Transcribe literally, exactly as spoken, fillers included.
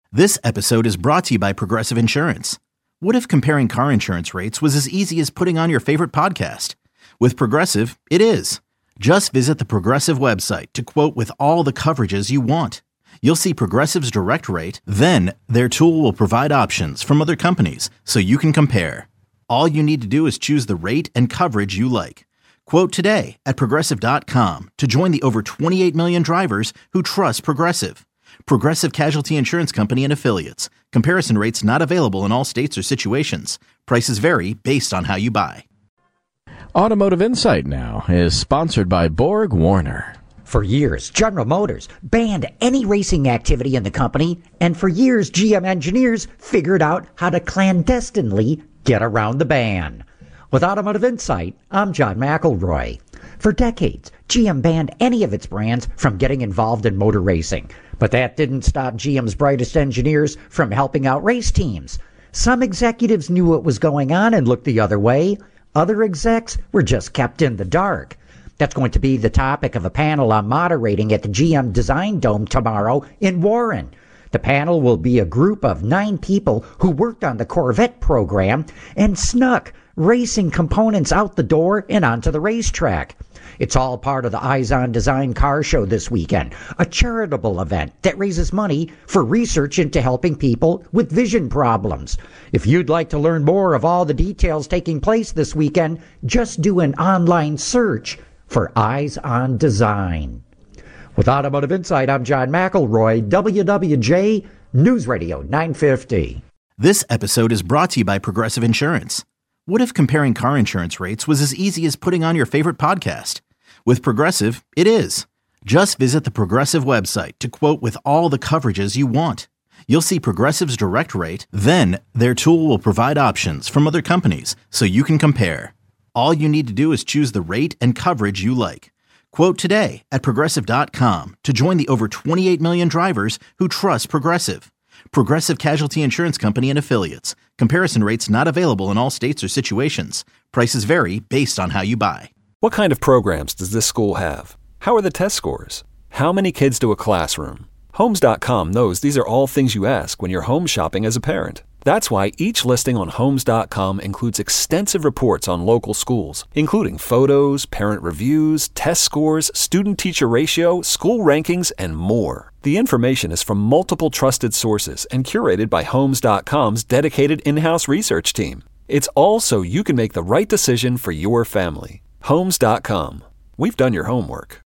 This episode is brought to you by Progressive Insurance. What if comparing car insurance rates was as easy as putting on your favorite podcast? With Progressive, it is. Just visit the Progressive website to quote with all the coverages you want. You'll see Progressive's direct rate, then their tool will provide options from other companies so you can compare. All you need to do is choose the rate and coverage you like. Quote today at progressive dot com to join the over twenty-eight million drivers who trust Progressive. Progressive Casualty Insurance Company and Affiliates. Comparison rates not available in all states or situations. Prices vary based on how you buy. Automotive Insight now is sponsored by Borg Warner. For years, General Motors banned any racing activity in the company, and for years, G M engineers figured out how to clandestinely get around the ban. With Automotive Insight, I'm John McElroy. For decades, G M banned any of its brands from getting involved in motor racing. But that didn't stop G M's brightest engineers from helping out race teams. Some executives knew what was going on and looked the other way. Other execs were just kept in the dark. That's going to be the topic of a panel I'm moderating at the G M Design Dome tomorrow in Warren. The panel will be a group of nine people who worked on the Corvette program and snuck racing components out the door and onto the racetrack. It's all part of the Eyes on Design car show this weekend, a charitable event that raises money for research into helping people with vision problems. If you'd like to learn more of all the details taking place this weekend, just do an online search for Eyes on Design. With Automotive Insight, I'm John McElroy, W W J News Radio nine fifty. This episode is brought to you by Progressive Insurance. What if comparing car insurance rates was as easy as putting on your favorite podcast? With Progressive, it is. Just visit the Progressive website to quote with all the coverages you want. You'll see Progressive's direct rate, then their tool will provide options from other companies so you can compare. All you need to do is choose the rate and coverage you like. Quote today at progressive dot com to join the over twenty-eight million drivers who trust Progressive. Progressive Casualty Insurance Company and Affiliates. Comparison rates not available in all states or situations. Prices vary based on how you buy. What kind of programs does this school have? How are the test scores? How many kids do a classroom? Homes dot com knows these are all things you ask when you're home shopping as a parent. That's why each listing on Homes dot com includes extensive reports on local schools, including photos, parent reviews, test scores, student-teacher ratio, school rankings, and more. The information is from multiple trusted sources and curated by Homes dot com's dedicated in-house research team. It's all so you can make the right decision for your family. Homes dot com. We've done your homework.